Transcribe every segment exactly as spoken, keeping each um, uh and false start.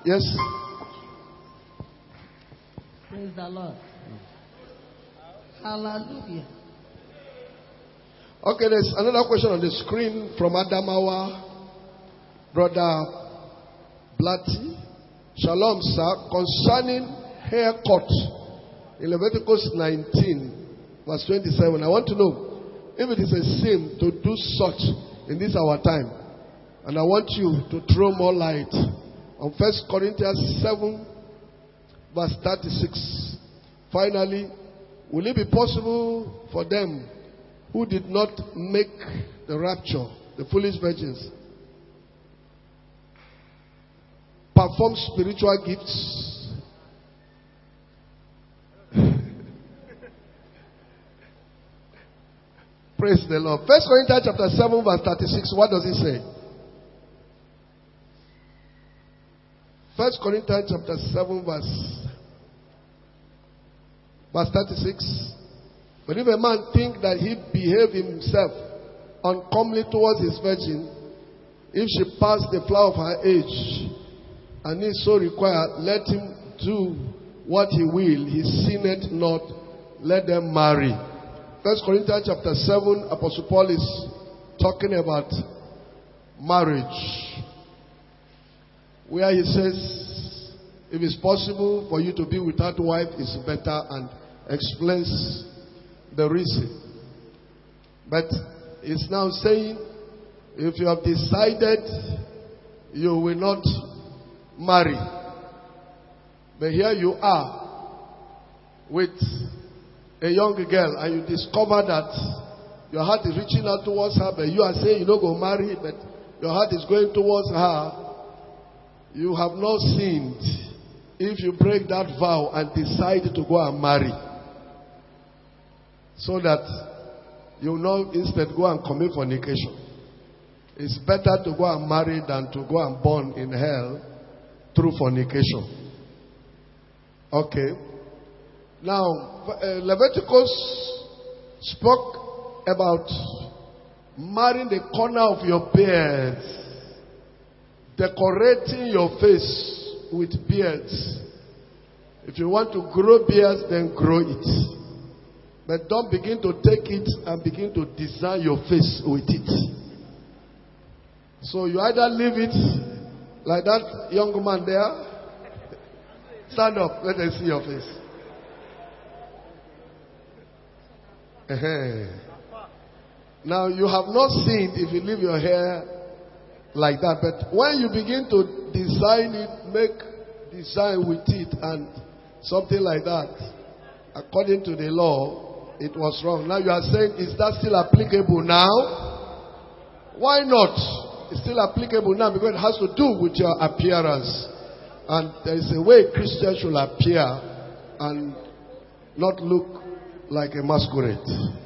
Yes. Praise the Lord. Hallelujah. Okay, there's another question on the screen from Adamawa, Brother Blatty. Shalom, sir. Concerning haircut in Leviticus nineteen, verse twenty-seven, I want to know if it is a sin to do such in this our time. And I want you to throw more light on First Corinthians seven, verse thirty-six. Finally, will it be possible for them who did not make the rapture, the foolish virgins, perform spiritual gifts? Praise the Lord. First Corinthians chapter seven, verse thirty-six. What does it say? First Corinthians chapter seven, verse verse thirty-six. But if a man think that he behave himself uncomely towards his virgin, if she pass the flower of her age, and is so required, let him do what he will. He sinneth not. Let them marry. First Corinthians chapter seven, Apostle Paul is talking about marriage, where he says, if it's possible for you to be without a wife, it's better, and explains the reason. But it's now saying, if you have decided you will not marry, but here you are with a young girl and you discover that your heart is reaching out towards her, but you are saying you don't go marry, but your heart is going towards her, you have not sinned if you break that vow and decide to go and marry, so that you will not instead go and commit fornication. It's better to go and marry than to go and burn in hell through fornication. Okay. Now, uh, Leviticus spoke about marrying the corner of your beard, decorating your face with beards. If you want to grow beards, then grow it. But don't begin to take it and begin to design your face with it. So you either leave it like that young man there. Stand up, let them see your face. Uh-huh. Now you have not sinned if you leave your hair like that. But when you begin to design it, make design with it and something like that, according to the law, it was wrong. Now you are saying, is that still applicable now? Why not? It's still applicable now because it has to do with your appearance. And there is a way Christians should appear and not look like a masquerade.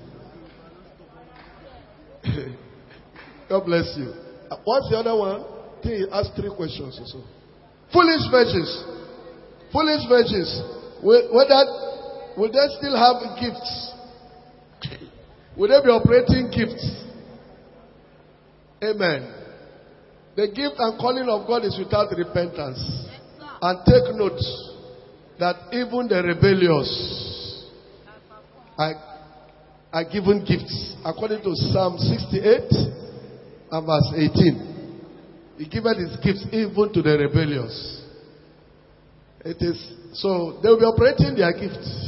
God bless you. What's the other one? I think he asked three questions or so. Foolish virgins. Foolish virgins. Whether will they still have gifts? Will they be operating gifts? Amen. The gift and calling of God is without repentance. And take note that even the rebellious are, are given gifts. According to Psalm sixty-eight and verse eighteen. He giveth his gifts even to the rebellious. It is so they will be operating their gifts.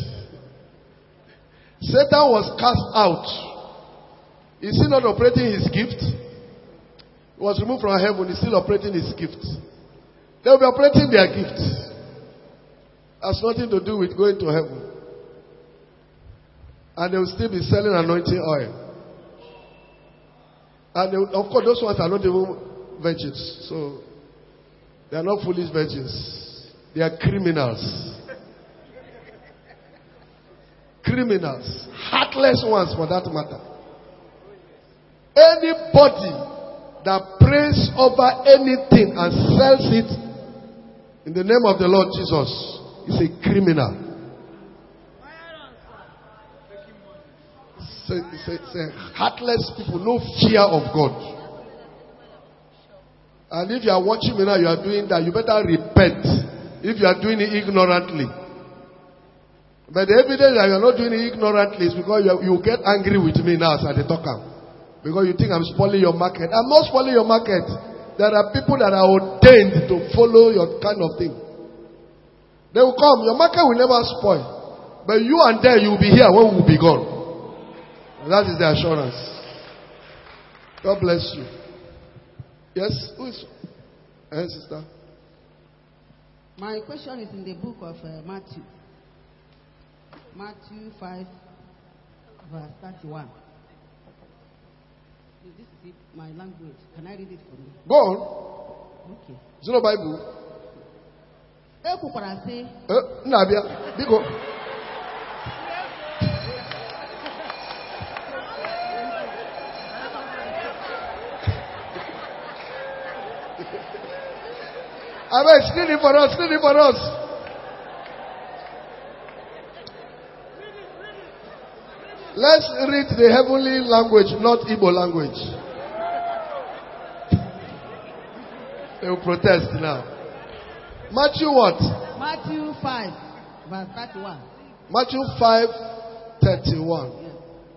Satan was cast out. Is he not operating his gift? He was removed from heaven. He's still operating his gift. They will be operating their gift. Has nothing to do with going to heaven. And they will still be selling anointing oil. And they, of course, those ones are not even virgins. So they are not foolish virgins. They are criminals. Criminals. Heartless ones, for that matter. Anybody that prays over anything and sells it in the name of the Lord Jesus is a criminal. It's a, it's a, it's a heartless people, no fear of God. And if you are watching me now, you are doing that, you better repent. If you are doing it ignorantly. But the evidence that you are not doing it ignorantly is because you, you get angry with me now as I talk. Because you think I'm spoiling your market. I'm not spoiling your market. There are people that are ordained to follow your kind of thing. They will come. Your market will never spoil. But you and them, you will be here when we will be gone. And that is the assurance. God bless you. Yes? Who is? Yes, sister. My question is in the book of uh, Matthew. Matthew five, verse thirty-one. This is it, my language. Can I read it for you? Go on. Okay. Is it no Bible? Ekukwara say. Eh, Nabia. Biko. I mean, screen it for us, screen it for us. Let's read the heavenly language, not Igbo language. They will protest now. Matthew what? Matthew five, verse thirty-one. Matthew five, thirty-one. Yes.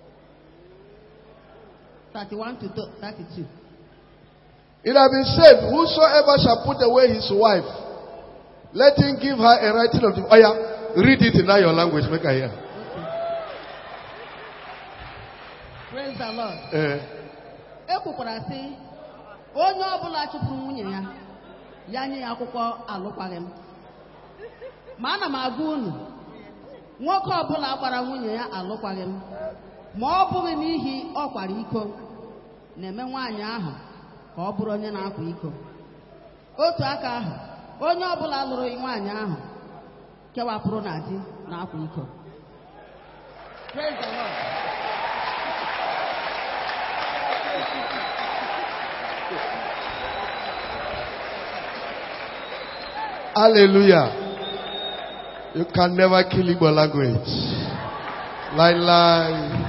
thirty-one to thirty-two. It has been said, whosoever shall put away his wife, let him give her a writing of the... Oh yeah, read it in your language, make her hear. Praise the Lord. Eh. Ekwukwara sị, onye ọbụla chụpụrụ nwunye ya, ya nye ya akwụkwọ alụkwaghị m. Ma ana m agwa unu, nwoke ọbụla gbara nwunye ya alụkwaghị m, ma ọ bụghị n'ihi ọ kwara iko, na-eme nwaanyị ahụ ka ọ bụrụ onye na-akwa iko. Otu aka ahụ, onye ọbụla lụrụ nwaanyị ahụ kewapụrụ na di na-akwa iko. Praise the Lord. Hallelujah. You can never kill Igbo language. Lie, lie.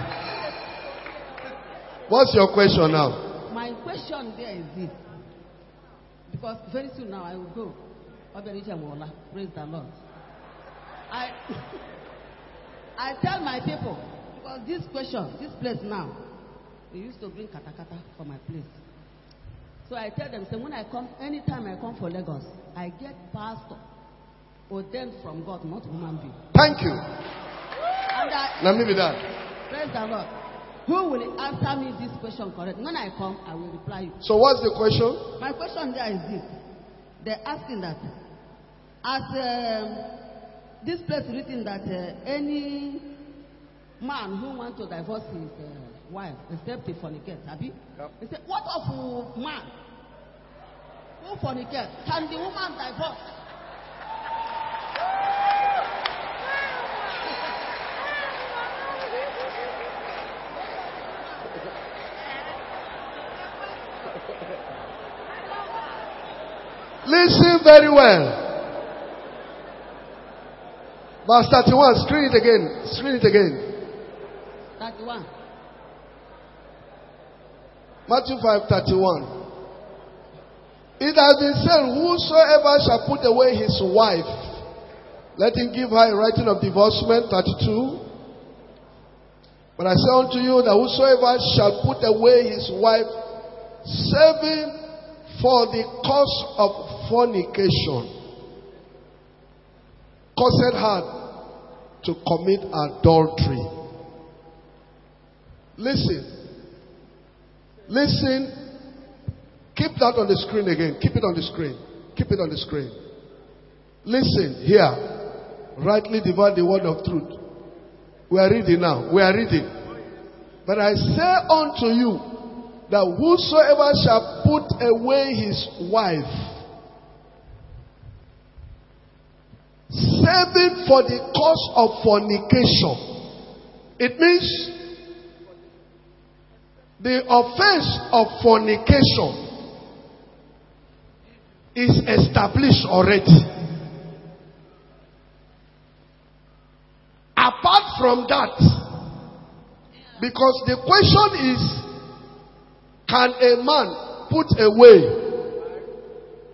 What's your question now? My question there is this. Because very soon now I will go. Praise the Lord. I I tell my people, because this question, this place now, they used to bring katakata for my place. So I tell them, so when I come, anytime I come for Lagos, I get pastor ordained from God, not human being. Thank you. And I, Let me be that. praise the Lord. Who will answer me this question correct? When I come, I will reply you. So what's the question? My question there is this. They're asking that, as um, this place written that uh, any man who wants to divorce his uh, wife, except he fornicates, Abi? Yep. They say, what of a man who fornicates? Can the woman divorce? Listen very well. Verse thirty-one, screen it again. Screen it again. thirty-one. Matthew five, thirty-one. It has been said, whosoever shall put away his wife, let him give her a writing of divorcement. thirty-two. But I say unto you that whosoever shall put away his wife, saving for the cause of fornication, caused her to commit adultery. Listen. Listen. Keep that on the screen again. Keep it on the screen. Keep it on the screen. Listen here. Rightly divide the word of truth. We are reading now. We are reading. But I say unto you that whosoever shall put away his wife, saving for the cause of fornication. It means the offense of fornication is established already. Apart from that, because the question is, can a man put away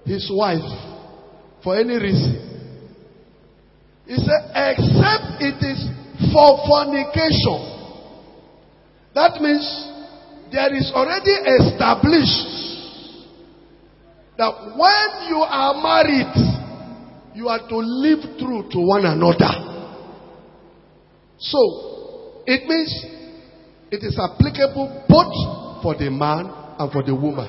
his wife for any reason. He said, except it is for fornication. That means there is already established that when you are married, you are to live true to one another. So, it means it is applicable both for the man and for the woman.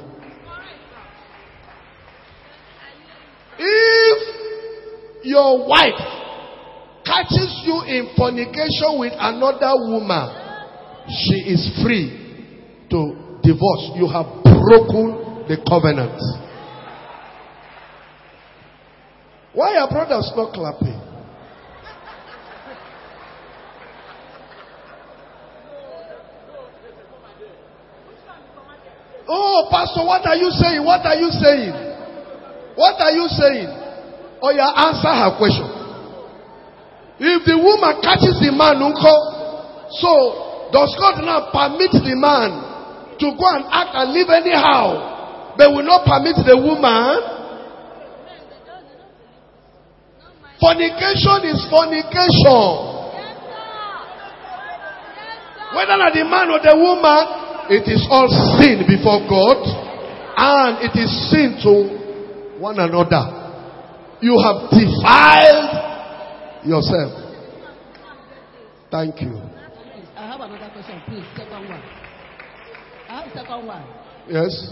If your wife catches you in fornication with another woman, she is free to divorce. You have broken the covenant. Why are brothers not clapping? Oh, Pastor, what are you saying? What are you saying? What are you saying? Oh, yeah, answer her question. If the woman catches the man, uncle, so does God now permit the man to go and act and live anyhow, but will not permit the woman? Fornication is fornication. Whether not the man or the woman, it is all sin before God, and it is sin to one another. You have defiled yourself. Thank you. I have another question, please. Second one. I have second one. Yes.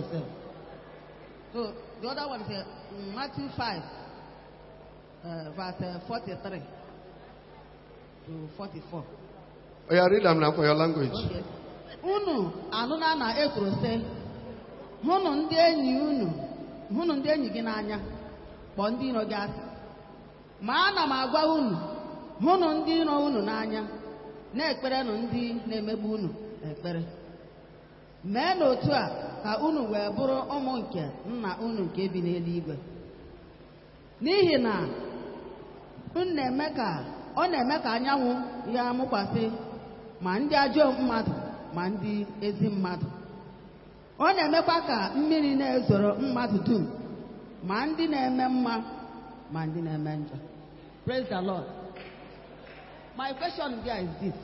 So the other one is uh, Matthew five, uh, verse uh, forty-three to forty-four. Oh, yeah, read them now for your language. Okay. Unu anụna na ekwuru sị, hụnụ ndị enyi unu, hụnụ ndị enyi gị n'anya, kpọọ ndị iro gị asị. Ma ana m agwa unu, hụnụ ndị iro unu n'anya, na-ekperenụ ndị na-emegbu unu ekpere. Mee n'otu a ka unu wee bụrụ ụmụ nke nna unu nke bi n'eluigwe. N'ihi na unu na-eme ka ọ na-eme ka anyanwụ ya mụkwasị ma ndị ajọ mmadụ ma ndị ezi mmadụ. Ọ na-emekwa ka mmiri na-ezoro mmadụ dum, ma ndị na-eme mma ma ndị na-eme njọ. Praise the Lord. My question there is this.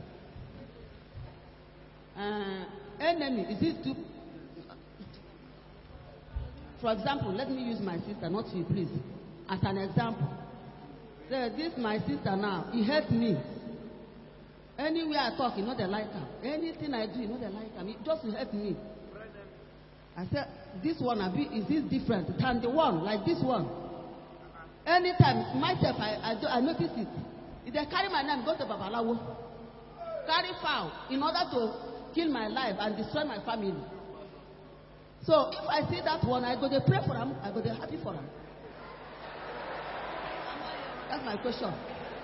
Uh, enemy, is it too... For example, let me use my sister, not you, please, as an example. So this my sister now, he hurt me. Anywhere I talk, you know they like her. Anything I do, you know they like her. It just hurt me. I said, this one, is this different than the one, like this one? Anytime, myself, I, I, do, I notice it. If they carry my name, go to Babalawo. Carry foul in order to kill my life and destroy my family. So if I see that one, I go to pray for him, I go to happy for him. That's my question.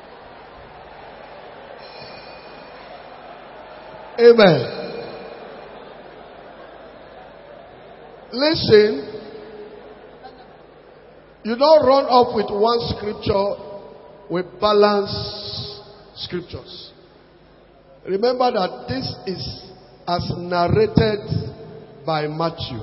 Amen. Listen. You don't run off with one scripture with balanced scriptures. Remember that this is as narrated by Matthew.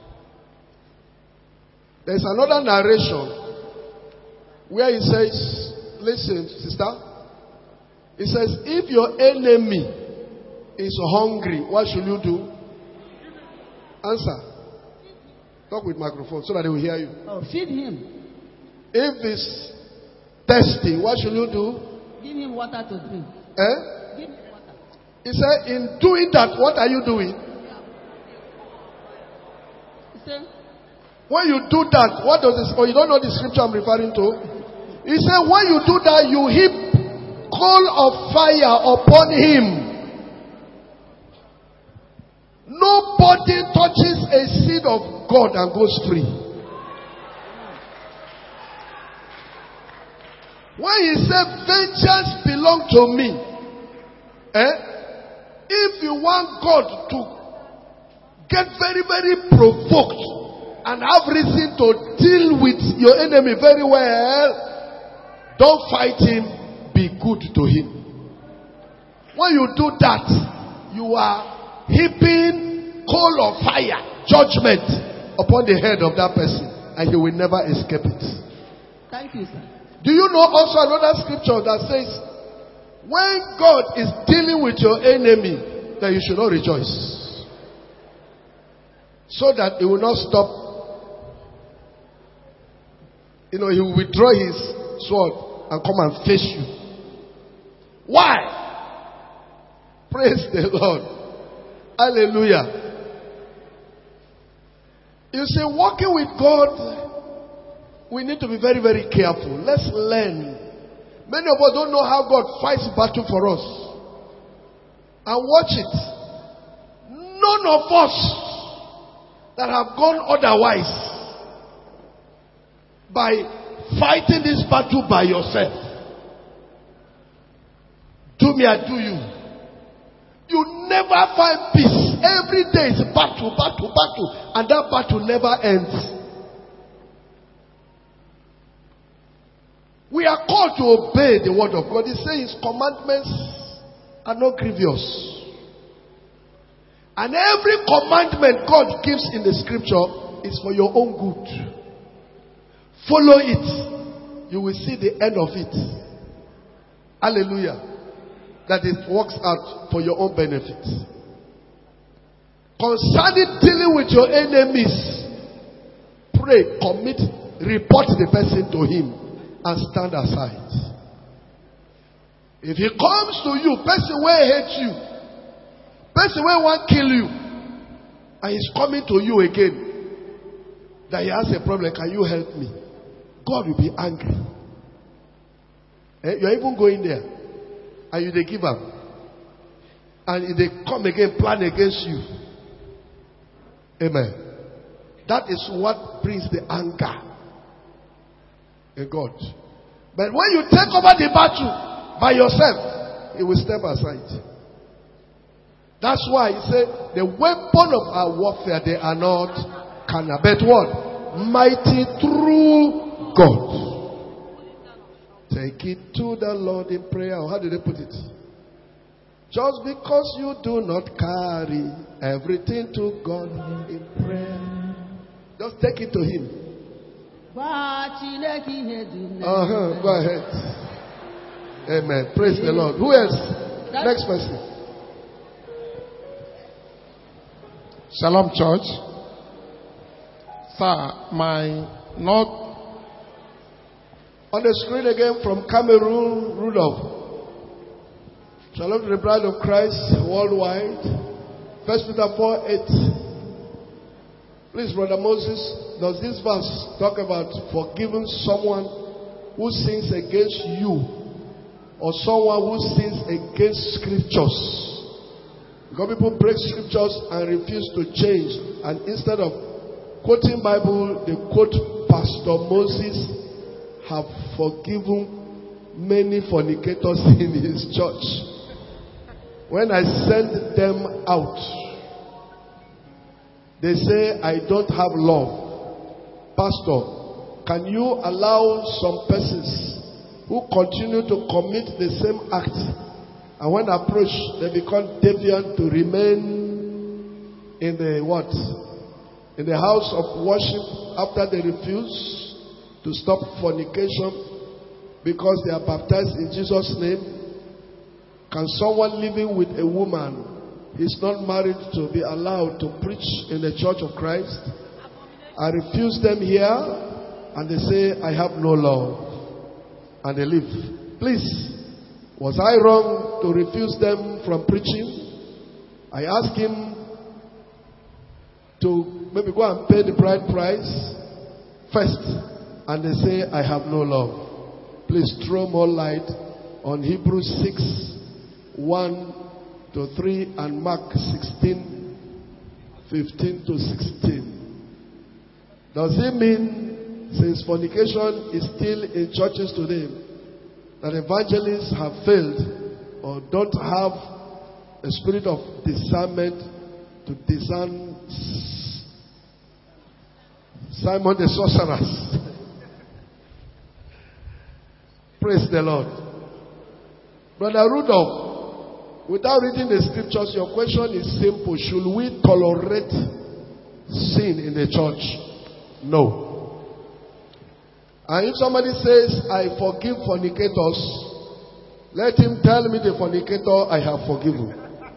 There's another narration where he says, listen, sister. He says, if your enemy is hungry, what should you do? Answer. Talk with microphone so that they will hear you. Oh, feed him. If he's thirsty, what should you do? Give him water to drink. Eh? Give him water. He said, in doing that, what are you doing? He said, when you do that, what does this, or you don't know the scripture I'm referring to? He said, when you do that, you heap coal of fire upon him. Nobody touches a seed of God and goes free. When he said, vengeance belong to me, eh? If you want God to get very, very provoked and have reason to deal with your enemy very well, don't fight him, be good to him. When you do that, you are heaping coal of fire, judgment upon the head of that person. and he will never escape it. Thank you, sir. Do you know also another scripture that says, when God is dealing with your enemy, that you should not rejoice, so that he will not stop. You know, he will withdraw his sword and come and face you. Why? Praise the Lord. Hallelujah. You see, walking with God, we need to be very, very careful. Let's learn. Many of us don't know how God fights battle for us. And watch it. None of us that have gone otherwise by fighting this battle by yourself. Do me, I do you. You never find peace. Every day is battle, battle, battle. And that battle never ends. We are called to obey the word of God. He says his commandments are not grievous. And every commandment God gives in the scripture is for your own good. Follow it. You will see the end of it. Hallelujah. That it works out for your own benefit. Concerning dealing with your enemies, pray, commit, report the person to him, and stand aside. If he comes to you, person will hate you, person will want to kill you, and he's coming to you again, that he has a problem, can you help me? God will be angry. Eh? You're even going there. And you they give up. And if they come again, plan against you. Amen. That is what brings the anger in God. But when you take over the battle by yourself, it will step aside. That's why he said, the weapon of our warfare, they are not carnal, but what? Mighty through God. Take it to the Lord in prayer. How did they put it? Just because you do not carry everything to God in prayer, just take it to him. Uh-huh. Go ahead. Amen. Praise the Lord. Who else? Next person. Shalom, church. Sir, my Lord. On the screen again from Cameroon, Rudolph. Shalom to the bride of Christ worldwide. First Peter four eight. Please, Brother Moses, does this verse talk about forgiving someone who sins against you, or someone who sins against scriptures? Because people break scriptures and refuse to change, and instead of quoting Bible, they quote Pastor Moses have forgiven many fornicators in his church. When I send them out, they say, I don't have love. Pastor, can you allow some persons who continue to commit the same act, and when approached, they become deviant, to remain in the what? In the house of worship after they refuse to stop fornication because they are baptized in Jesus' name? Can someone living with a woman who is not married to be allowed to preach in the church of Christ? I refuse them here, and they say, I have no love, and they leave. Please, was I wrong to refuse them from preaching? I asked him to maybe go and pay the bride price first. And they say, I have no love. Please throw more light on Hebrews six, one to three and Mark sixteen, fifteen to sixteen. Does it mean, since fornication is still in churches today, that evangelists have failed or don't have a spirit of discernment to discern Simon the sorcerers? Praise the Lord. Brother Rudolph, without reading the scriptures, your question is simple. Should we tolerate sin in the church? No. And if somebody says, I forgive fornicators, let him tell me the fornicator I have forgiven.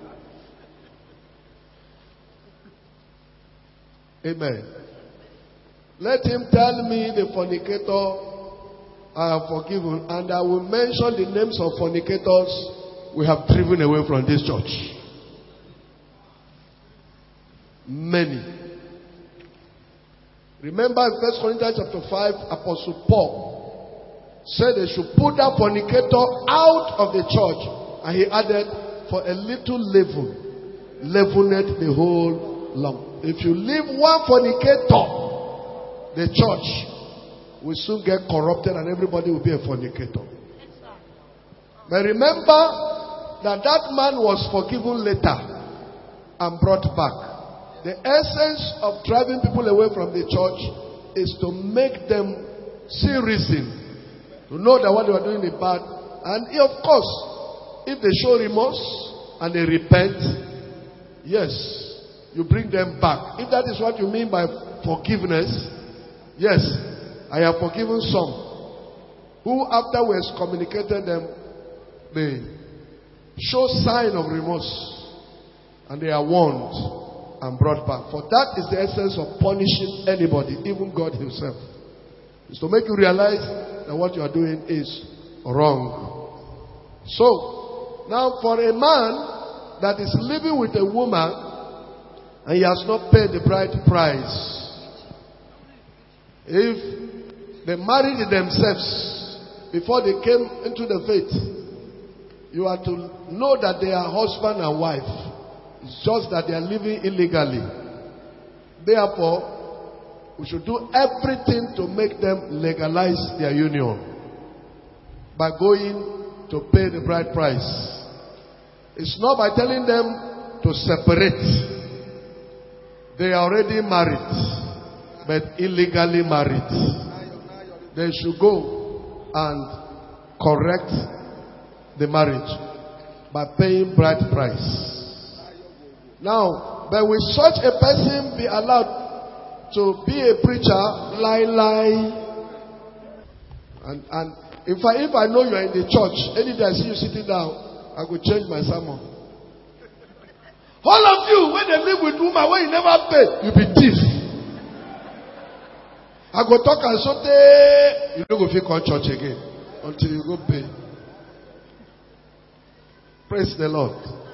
Amen. Let him tell me the fornicator I have forgiven, and I will mention the names of fornicators we have driven away from this church. Many. Remember in First Corinthians chapter five, Apostle Paul said they should put that fornicator out of the church, and he added, for a little leaven leaveneth the whole lump. If you leave one fornicator, the church will soon get corrupted and everybody will be a fornicator. But remember that that man was forgiven later and brought back. The essence of driving people away from the church is to make them see reason, to know that what they were doing is bad. And of course, if they show remorse and they repent, yes, you bring them back. If that is what you mean by forgiveness, yes, I have forgiven some who, after we excommunicated them, they show sign of remorse and they are warned and brought back. For that is the essence of punishing anybody, even God himself. It's to make you realize that what you are doing is wrong. So, now for a man that is living with a woman and he has not paid the bride price, if they married themselves before they came into the faith, you are to know that they are husband and wife. It's just that they are living illegally. Therefore, we should do everything to make them legalize their union by going to pay the bride price. It's not by telling them to separate. They are already married, but illegally married. They should go and correct the marriage by paying bride price. Now, but will such a person be allowed to be a preacher, lie, lie? And, and if I if I know you are in the church, any day I see you sitting down, I could change my sermon. All of you, when they live with woman, when you never pay, you be thief. I go talk and so you don't go feel come church again until you go pay. Praise the Lord.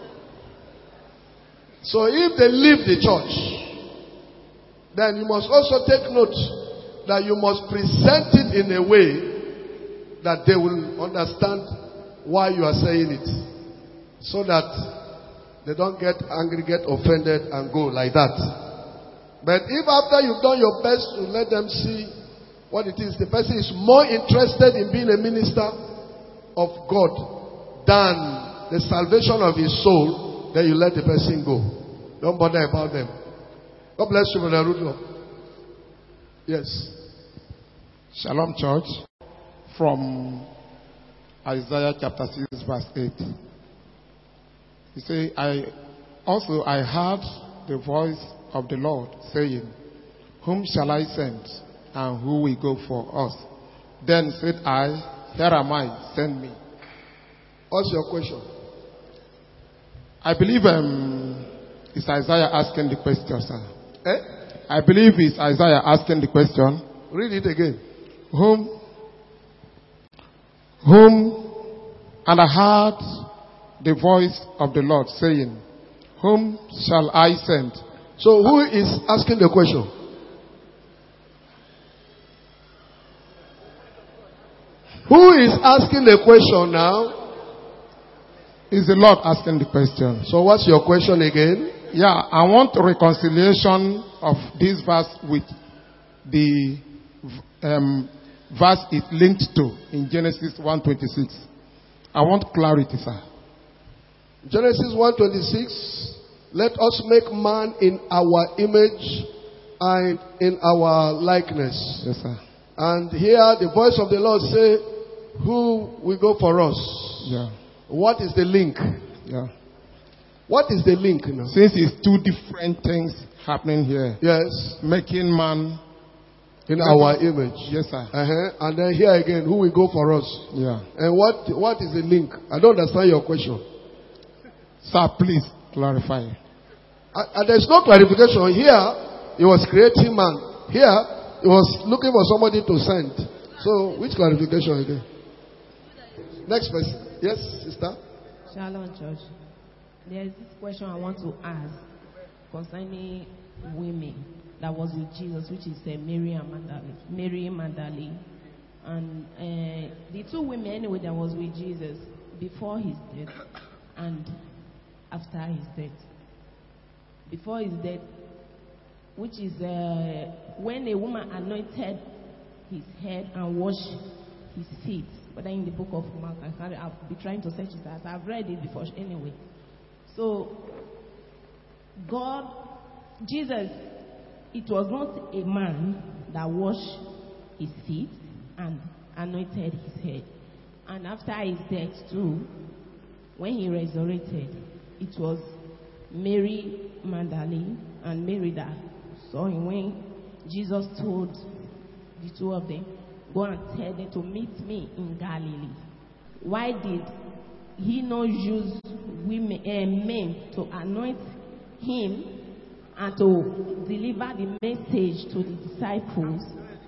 So if they leave the church, then you must also take note that you must present it in a way that they will understand why you are saying it, so that they don't get angry, get offended and go like that. But if after you've done your best to let them see what it is, the person is more interested in being a minister of God than the salvation of his soul, then you let the person go. Don't bother about them. God bless you, Brother Rudolph. Yes. Shalom, church. From Isaiah chapter six, verse eight. He said, I also I heard the voice of the Lord saying, whom shall I send, and who will go for us? Then said I, here am I, send me. What's your question? I believe um, it's Isaiah asking the question, sir. Eh? I believe it's Isaiah asking the question. Read it again. Whom, whom, and I heard the voice of the Lord saying, whom shall I send? So who is asking the question? Who is asking the question now? Is the Lord asking the question. So what's your question again? Yeah, I want a reconciliation of this verse with the um, verse it linked to in Genesis one twenty-six. I want clarity, sir. Genesis one twenty-six. Let us make man in our image and in our likeness. Yes, sir. And here the voice of the Lord say, who will go for us? Yeah. What is the link? Yeah. What is the link now? Since it's two different things happening here. Yes. Making man In our image. Yes, sir. Uh-huh. And then here again, who will go for us? Yeah. And what what is the link? I don't understand your question. Sir, please clarify. Uh, and there's no clarification. Here, he was creating man. Here, he was looking for somebody to send. So, which clarification again? Next person. Yes, sister? Shalom, Church. There's this question I want to ask concerning women that was with Jesus, which is uh, Mary and Magdalene. Mary and Magdalene. And uh, the two women, anyway, that was with Jesus before his death and after his death. Before his death, which is uh, when a woman anointed his head and washed his feet. But in the book of Mark, I can't, I'll be trying to search it out. I've read it before anyway. So, God, Jesus, it was not a man that washed his feet and anointed his head. And after his death too, when he resurrected, it was Mary Magdalene and Mary that saw him when Jesus told the two of them, go and tell them to meet me in Galilee. Why did he not use women, uh, men to anoint him and to deliver the message to the disciples?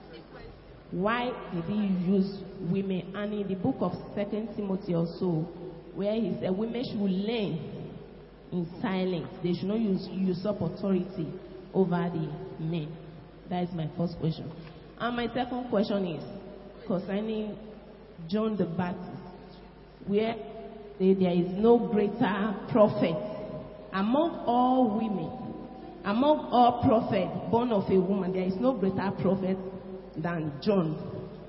Why did he use women? And in the book of Second Timothy also, where he said women should learn in silence. They should not use usurp authority over the men. That is my first question. And my second question is concerning John the Baptist, where there is no greater prophet among all women, among all prophets born of a woman. There is no greater prophet than John.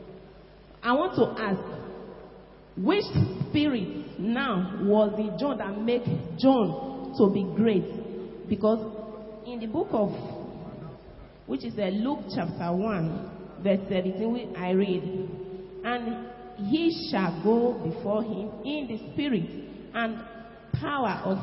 I want to ask, which spirit now was the John that made John to be great? Because in the book of, which is uh, Luke chapter one, verse seventeen, I read, and he shall go before him in the spirit and power of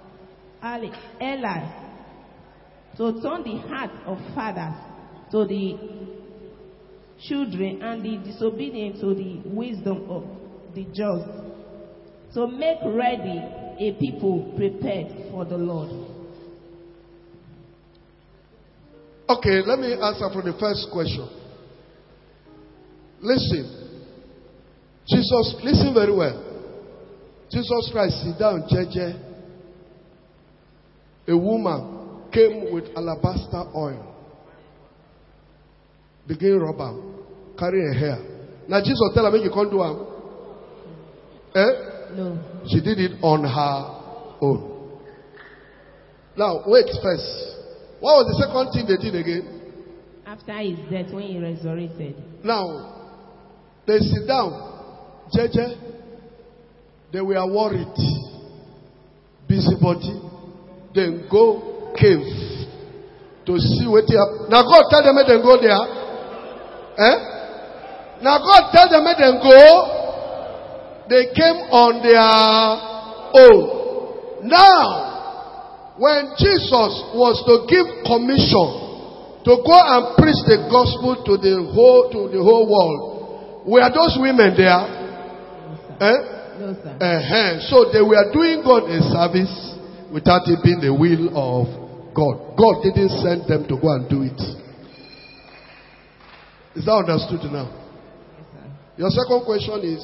Eli, to turn the heart of fathers to the children and the disobedient to the wisdom of the just, to make ready a people prepared for the Lord. Okay, let me answer for the first question. Listen. Jesus, listen very well. Jesus Christ sit down, Jeje. A woman came with alabaster oil. Begin rub am, carry her hair. Now Jesus tell her, make you can't do am. Eh? No. She did it on her own. Now, wait first. What was the second thing they did again? After his death, when he resurrected. Now, they sit down. Jeje, they were worried. Busybody. Then go cave to see what they have. Now God tell them they go there. Eh? Now God tell them they go. They came on their own. Now, when Jesus was to give commission to go and preach the gospel to the whole to the whole world, were those women there? No, sir. Eh? No, sir. Uh-huh. So they were doing God a service without it being the will of God. God didn't send them to go and do it. Is that understood now? Yes, sir. Your second question is?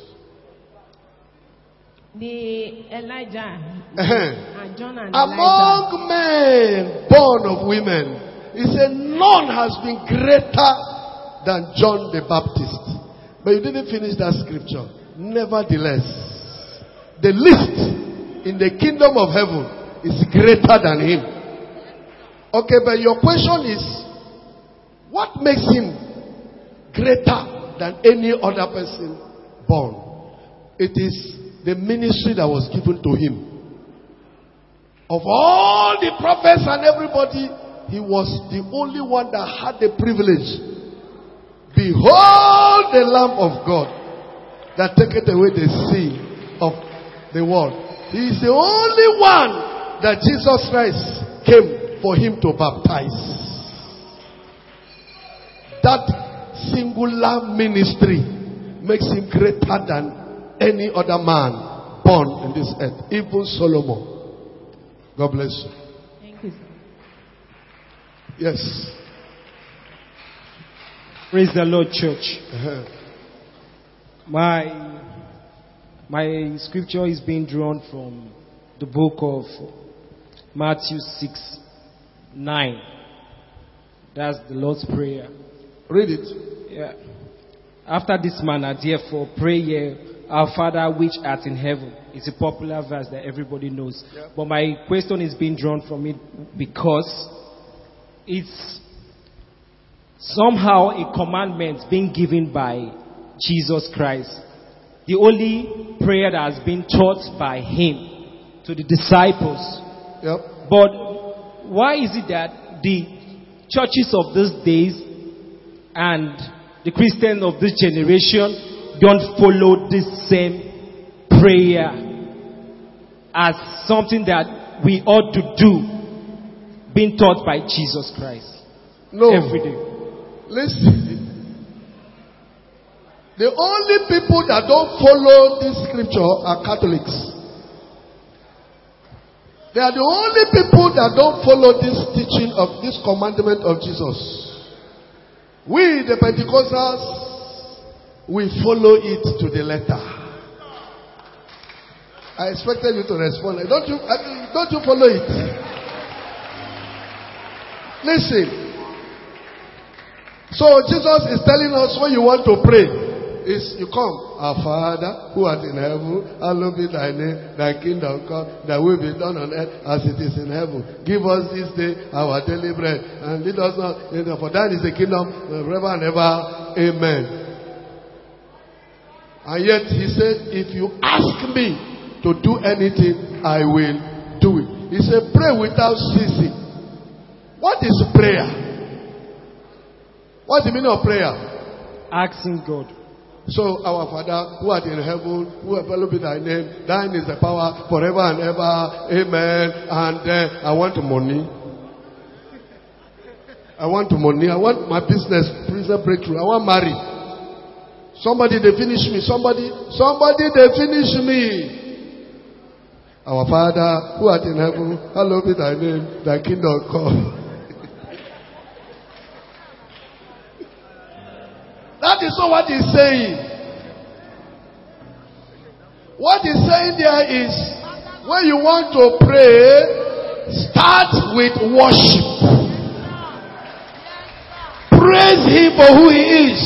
The Elijah Uh-huh. and John and Among Elijah. men born of women, he said none has been greater than John the Baptist. But you didn't finish that scripture. Nevertheless, the least in the kingdom of heaven is greater than him. Okay, but your question is, what makes him greater than any other person born? It is the ministry that was given to him. Of all the prophets and everybody, he was the only one that had the privilege. Behold the Lamb of God that taketh away the sin of the world. He is the only one that Jesus Christ came for him to baptize. that singular ministry makes him greater than any other man born in this earth, even Solomon. God bless you. Thank you, sir. Yes. Praise the Lord, church. Uh-huh. My my scripture is being drawn from the book of Matthew six nine. That's the Lord's Prayer. Read it. Yeah. After this manner, therefore, pray ye, our Father which art in heaven. It's a popular verse that everybody knows. Yeah. But my question is being drawn from it because it's somehow a commandment being given by Jesus Christ. The only prayer that has been taught by him to the disciples. Yep. But why is it that the churches of these days and the Christians of this generation don't follow this same prayer as something that we ought to do, being taught by Jesus Christ? No. Every day. Listen. The only people that don't follow this scripture are Catholics. They are the only people that don't follow this teaching of this commandment of Jesus. We, the Pentecostals, we follow it to the letter. I expected you to respond. Don't you, don't you follow it? Listen. So Jesus is telling us when you want to pray, is you come, our Father who art in heaven, hallowed be thy name, thy kingdom come, thy will be done on earth as it is in heaven. Give us this day our daily bread, and lead us not, for thine is the kingdom forever and ever. Amen. And yet he said, if you ask me to do anything, I will do it. He said, pray without ceasing. What is prayer? What's the meaning of prayer? Asking God. So, our Father, who art in heaven, who hallowed be thy name, thine is the power forever and ever. Amen. And uh, I want money. I want money. I want my business, business breakthrough. I want marry. Somebody, they finish me. Somebody, somebody, they finish me. Our Father, who art in heaven, hallowed be thy name, thy kingdom come. That is not what he's saying. What he's saying there is, when you want to pray, start with worship. Praise him for who he is.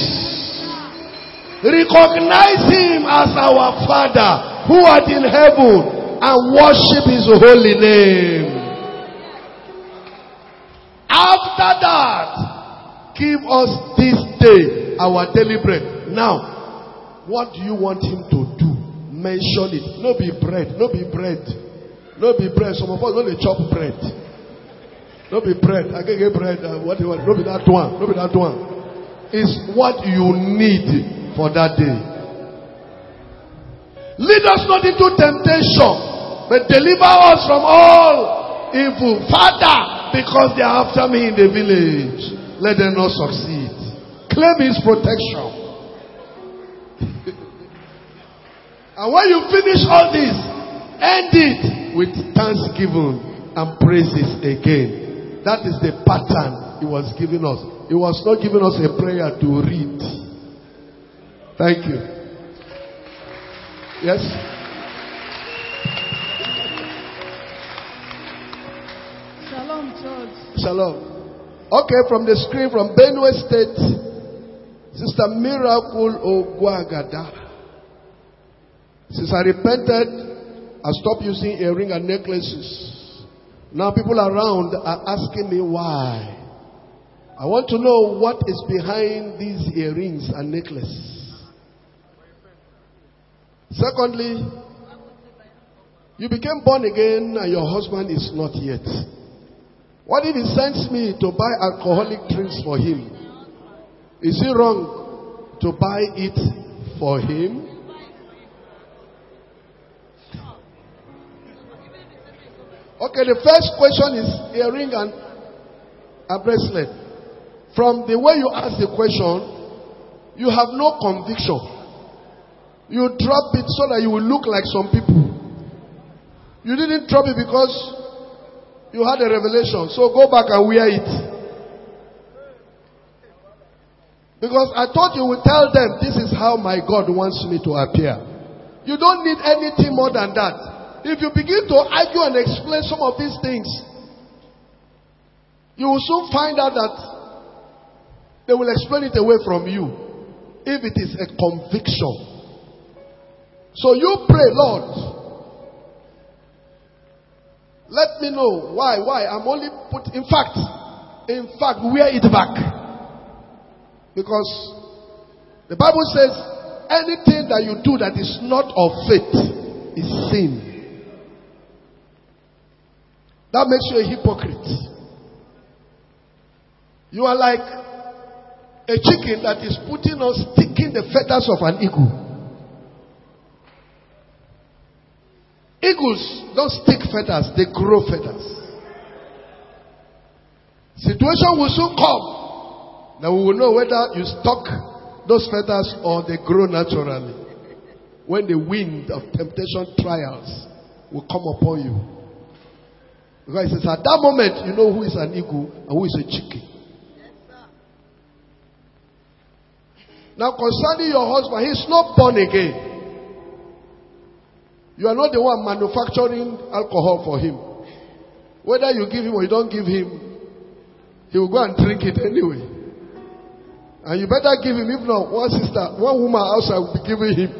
Recognize him as our Father who art in heaven, and worship his holy name. After that, give us this day our daily bread. Now, what do you want him to do? Mention it. No be bread. No be bread. No be bread. Some of us don't chop bread. No be bread. I can get bread. Uh, what do you want? No be that one. No be that one. It's what you need for that day. Lead us not into temptation, but deliver us from all evil. Father, because they are after me in the village, let them not succeed. Claim his protection. And when you finish all this, end it with thanksgiving and praises again. That is the pattern he was giving us. He was not giving us a prayer to read. Thank you. Yes? Shalom, church. Shalom. Okay, from the screen from Benue State, Sister Miracle Ogwagada. Since I repented, I stopped using earring and necklaces. Now people around are asking me why. I want to know what is behind these earrings and necklaces. Secondly, you became born again and your husband is not yet. What if he sends me to buy alcoholic drinks for him? Is it wrong to buy it for him? Okay, the first question is earring and a bracelet. from the way you ask the question, you have no conviction. You drop it so that you will look like some people. You didn't drop it because you had a revelation. So go back and wear it. Because I thought you would tell them, this is how my God wants me to appear. You don't need anything more than that. If you begin to argue and explain some of these things, you will soon find out that they will explain it away from you. If it is a conviction. So you pray, Lord, let me know why, why. I'm only put, in fact, in fact, wear it back. Because the Bible says, anything that you do that is not of faith is sin. That makes you a hypocrite. You are like a chicken that is putting on sticking the feathers of an eagle. Eagles don't stick feathers, they grow feathers. Situation will soon come. Now we will know whether you stock those feathers or they grow naturally. When the wind of temptation trials will come upon you. Because it says at that moment you know who is an eagle and who is a chicken. Now concerning your husband, he's not born again. You are not the one manufacturing alcohol for him. Whether you give him or you don't give him, he will go and drink it anyway. And you better give him, if not, one sister, one woman outside will be giving him.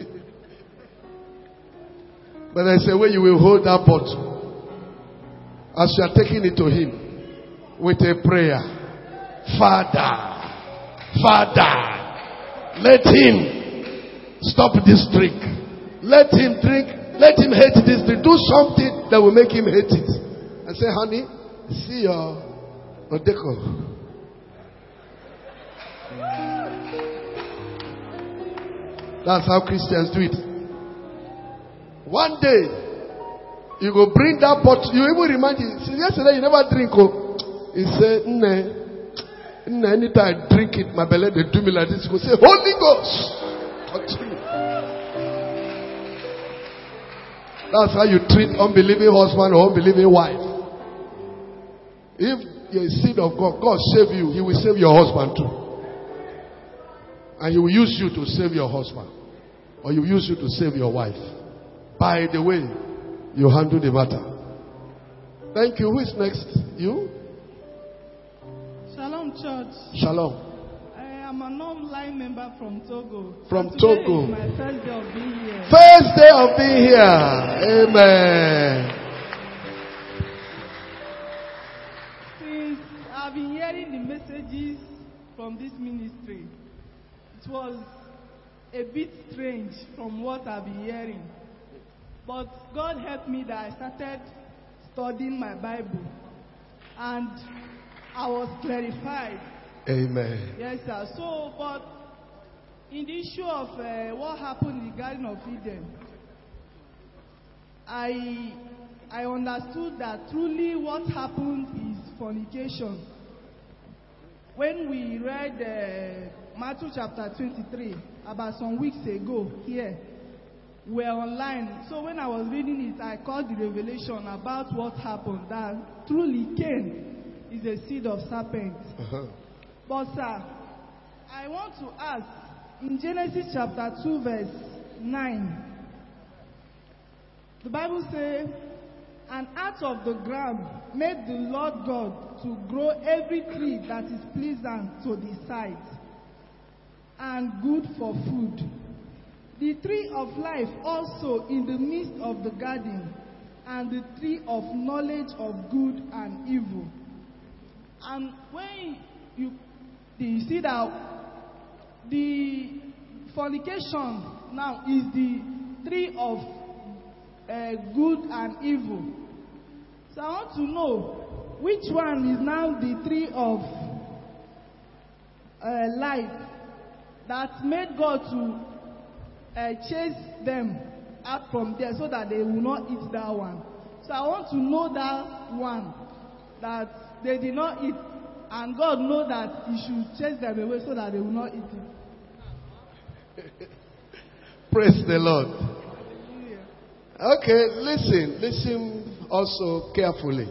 But there's a way you will hold that bottle as you are taking it to him with a prayer. Father, Father, let him stop this drink. Let him drink. Let him hate this drink. Do something that will make him hate it. And say, honey, see your Odeko. That's how Christians do it. One day, you go bring that bottle. You even remind him. See, yesterday you never drink. Oh. He said, Nne, Nne, anytime I drink it, my belly they do me like this. You go say, Holy Ghost. Continue. That's how you treat unbelieving husband or unbelieving wife. If you're a seed of God, God save you, He will save your husband too. And He will use you to save your husband. Or He will use you to save your wife. By the way, you handle the matter. Thank you. Who is next? You? Shalom Church. Shalom. I am an online member from Togo. From and Togo. Is my first day of being here. First day of being here. Amen. Since I've been hearing the messages from this ministry, it was a bit strange from what I've been hearing. But God helped me that I started studying my Bible. And I was clarified. Amen. Yes, sir. So, but in the issue of uh, what happened in the Garden of Eden, I I understood that truly what happened is fornication. When we read uh, Matthew chapter twenty-three about some weeks ago here, we were online. So when I was reading it, I caught the revelation about what happened, that truly Cain is a seed of serpent. Uh-huh. But sir, I want to ask, in Genesis chapter two verse nine, the Bible says, and out of the ground made the Lord God to grow every tree that is pleasant to the sight and good for food. The tree of life also in the midst of the garden, and the tree of knowledge of good and evil. And when you, you see that the fornication now is the tree of uh, good and evil. So I want to know which one is now the tree of uh, life that made God to uh, chase them out from there so that they will not eat that one. So I want to know that one that they did not eat and God knows that He should chase them away so that they will not eat it. Praise the Lord. Okay, listen, listen also carefully.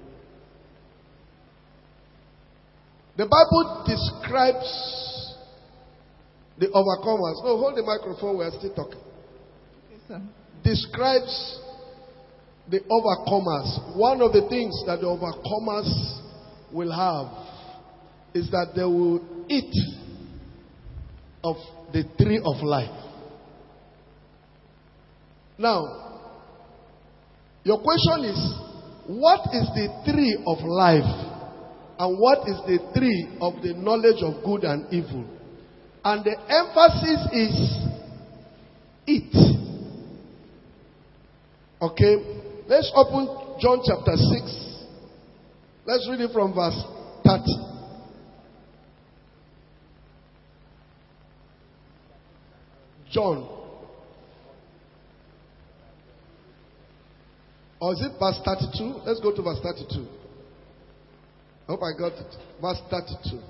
The Bible describes the overcomers. No, hold the microphone, we are still talking. Okay, sir. Describes the overcomers. One of the things that the overcomers will have is that they will eat of the tree of life. Now, your question is, what is the tree of life? And what is the tree of the knowledge of good and evil? And the emphasis is eat. Okay, let's open John chapter six. Let's read it from verse thirty. John. Or is it verse thirty-two? Let's go to verse thirty-two. I hope I got it. Verse thirty-two.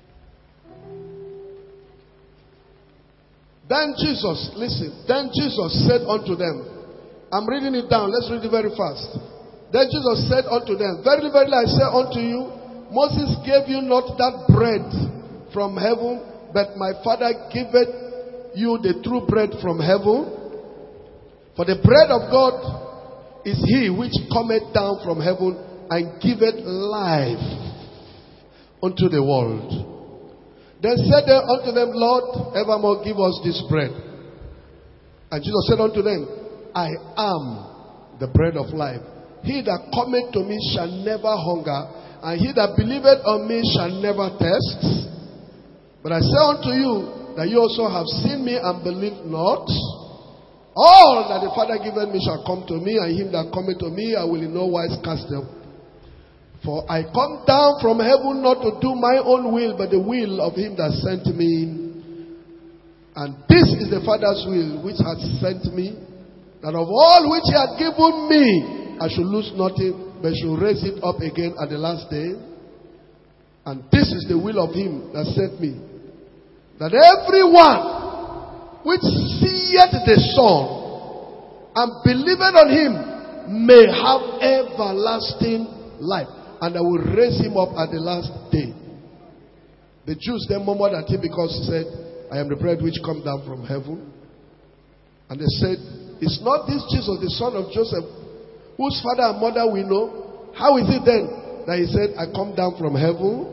Then Jesus, listen, then Jesus said unto them, I'm reading it down, let's read it very fast. Then Jesus said unto them, Verily, verily, I say unto you, Moses gave you not that bread from heaven, but my Father giveth you the true bread from heaven. For the bread of God is he which cometh down from heaven and giveth life unto the world. Then said they unto them, Lord, evermore give us this bread. And Jesus said unto them, I am the bread of life. He that cometh to me shall never hunger, and he that believeth on me shall never thirst. But I say unto you, that you also have seen me and believe not. All that the Father giveth me shall come to me, and him that cometh to me I will in no wise cast them. For I come down from heaven not to do my own will, but the will of him that sent me. And this is the Father's will which hath sent me, that of all which he hath given me, I should lose nothing, but should raise it up again at the last day. And this is the will of him that sent me, that everyone which seeth the Son and believeth on him may have everlasting life, and I will raise him up at the last day. The Jews then murmured at him because he said, I am the bread which come down from heaven. And they said, is not this Jesus the son of Joseph, whose father and mother we know? How is it then that he said, I come down from heaven?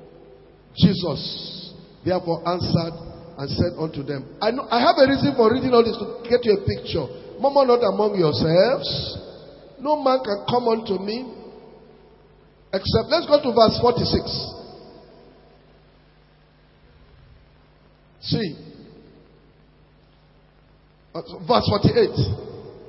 Jesus therefore answered and said unto them, I know, I have a reason for reading all this, to get you a picture. Murmur not among yourselves. No man can come unto me except, let's go to verse forty-six. See. Verse forty-eight.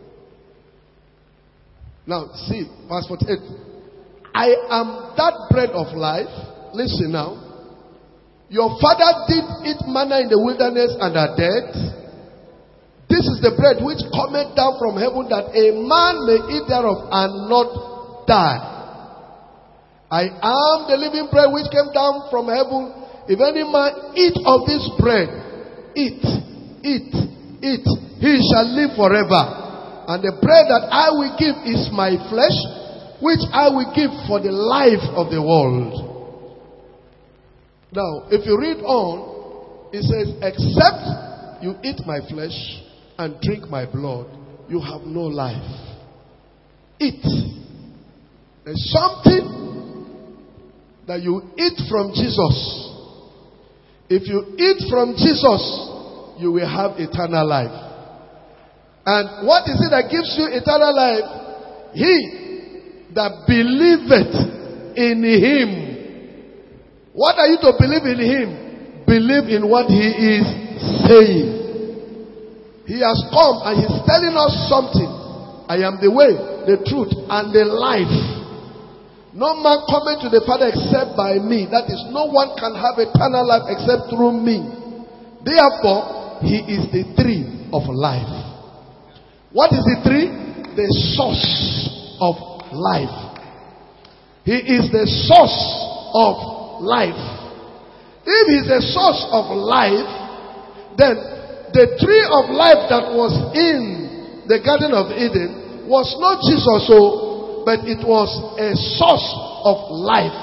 Now, see, verse forty-eight. I am that bread of life. Listen now. Your father did eat manna in the wilderness and are dead. This is the bread which cometh down from heaven, that a man may eat thereof and not die. I am the living bread which came down from heaven. If any man eat of this bread, eat, eat, eat, he shall live forever. And the bread that I will give is my flesh, which I will give for the life of the world. Now, if you read on, it says, except you eat my flesh and drink my blood, you have no life. Eat. There's something that you eat from Jesus. If you eat from Jesus, you will have eternal life. And what is it that gives you eternal life? He that believeth in him. What are you to believe in him? Believe in what he is saying. He has come and he's telling us something. I am the way, the truth, and the life. No man cometh to the Father except by me. That is, no one can have eternal life except through me. Therefore, he is the tree of life. What is the tree? The source of life. He is the source of life. If he's a source of life, then the tree of life that was in the Garden of Eden was not Jesus, oh, but it was a source of life.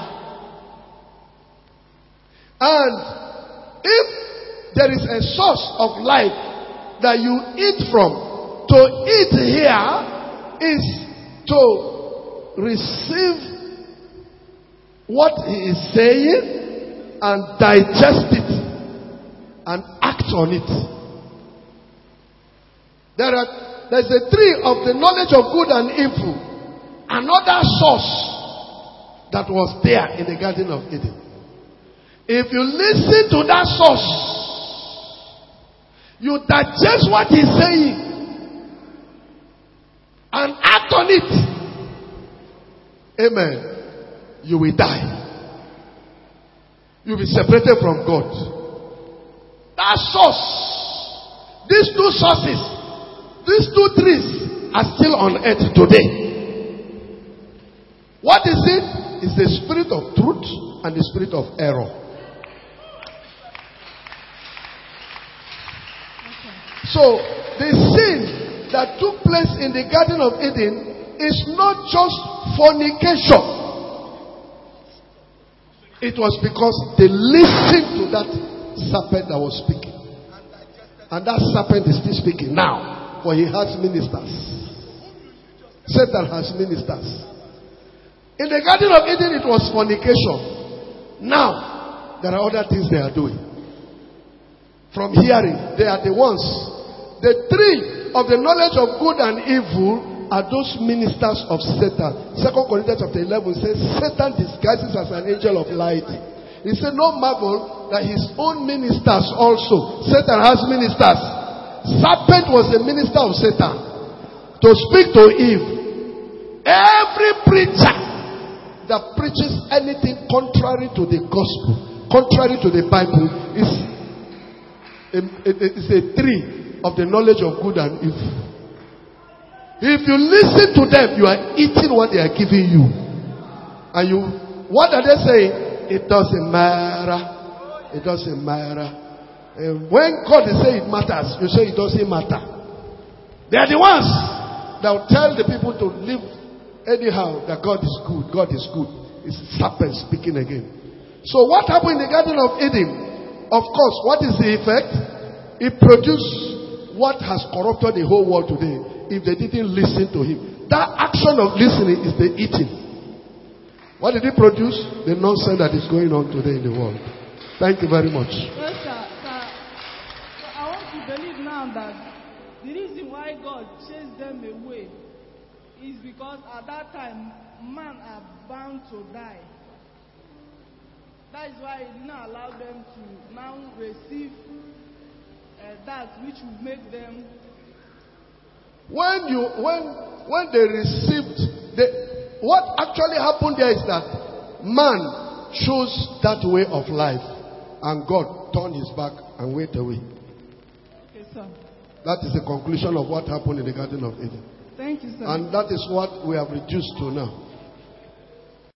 And if there is a source of life that you eat from, to eat here is to receive what he is saying and digest it and act on it. There are, there's a tree of the knowledge of good and evil, another source that was there in the Garden of Eden. If you listen to that source, you digest what he's saying and act on it, amen, you will die. You'll be separated from God. That source, these two sources, these two trees are still on earth today. What is it? It's the spirit of truth and the spirit of error. So, the sin that took place in the Garden of Eden is not just fornication. It was because they listened to that serpent that was speaking. And that serpent is still speaking now, for he has ministers. Satan has ministers. In the Garden of Eden it was fornication. Now, there are other things they are doing. From hearing, they are the ones. The tree of the knowledge of good and evil are those ministers of Satan. Second Corinthians chapter eleven says, Satan disguises as an angel of light. He said, no marvel that his own ministers also. Satan has ministers. Serpent was a minister of Satan to speak to Eve. Every preacher that preaches anything contrary to the gospel, contrary to the Bible, is a, is a tree of the knowledge of good and evil. If you listen to them, you are eating what they are giving you. And you, what are they saying? It doesn't matter. It doesn't matter. And when God is saying it matters, you say it doesn't matter. They are the ones that will tell the people to live anyhow, that God is good. God is good. It's serpent speaking again. So what happened in the Garden of Eden? Of course, what is the effect? It produced what has corrupted the whole world today if they didn't listen to him. That action of listening is the eating. What did it produce? The nonsense that is going on today in the world. Thank you very much. Yes, sir. Sir, so I want to believe now that the reason why God chased them away is because at that time, man are bound to die. That is why he did not allow them to now receive Uh, that which will make them. When you when when they received the what actually happened there is that man chose that way of life, and God turned his back and went away. Okay, sir. That is the conclusion of what happened in the Garden of Eden. Thank you, sir. And that is what we have reduced to now.